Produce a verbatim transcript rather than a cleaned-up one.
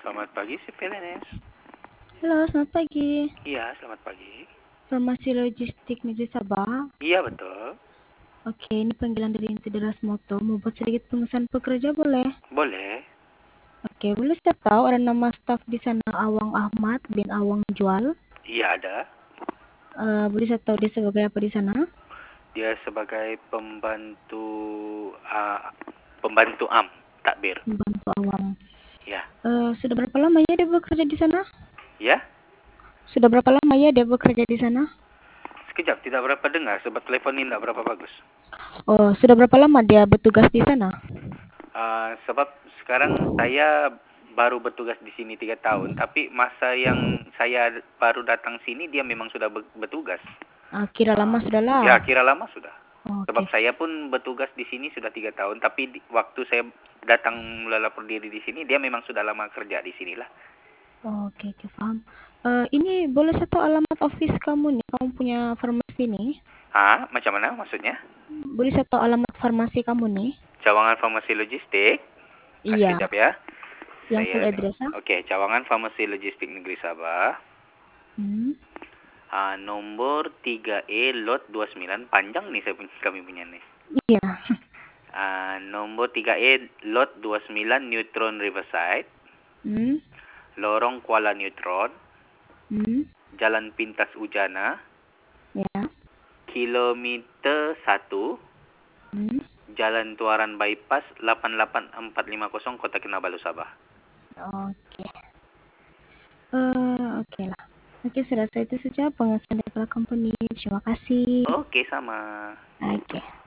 Selamat pagi, si P L N S. Halo, selamat pagi. Iya, selamat pagi. Farmasi Logistik Negeri Sabah. Iya, betul. Oke, ini panggilan dari Insideras Moto. Mau buat sedikit pemesan pekerja boleh? Boleh. Oke, boleh saya tahu ada nama staf di sana Awang Ahmad bin Awang Jual? Iya, ada. Uh, boleh saya tahu dia sebagai apa di sana? Dia sebagai pembantu uh, pembantu am takbir. Pembantu awam. Ya. Uh, sudah berapa lama ya dia bekerja di sana? Ya? Sudah berapa lama ya dia bekerja di sana? Sekejap, tidak berapa dengar sebab telepon ini tidak berapa bagus. Oh, sudah berapa lama dia bertugas di sana? Uh, sebab sekarang saya baru bertugas di sini tiga tahun, tapi masa yang saya baru datang sini dia memang sudah bertugas. Ah, kira lama Uh, sudah lah. ya, kira lama sudah. Oh, Sebab okay. saya pun bertugas di sini sudah tiga tahun, tapi di, waktu saya datang mula lapor diri di sini, dia memang sudah lama kerja di sinilah. Oh, oke, okay, okay, paham. Uh, ini boleh saya tahu alamat office kamu nih? Kamu punya farmasi nih? Ah, macam mana maksudnya? Boleh saya tahu alamat farmasi kamu nih? Cawangan Farmasi Logistik. Ah, Iya. sekejap ya. Yang Saya, full address ah? Oke, okay, Cawangan Farmasi Logistik Negeri Sabah. Hmm. Ah, nomor tiga E lot dua puluh sembilan. Panjang nih saya punya, kami punya nih. Iya. Ah, nomor tiga E lot dua puluh sembilan Neutron Riverside. Hmm. Lorong Kuala Neutron. Hmm. Jalan Pintas Ujana. Ya. Kilometer satu. Hmm. Jalan Tuaran Bypass lapan lapan empat lima kosong Kota Kinabalu, Sabah. Oke. Okay. Uh, Oke okay lah. Oke, okay, saya rasa itu saja pengesahan dari company. Terima kasih. Oke, okay, sama. Oke. Okay.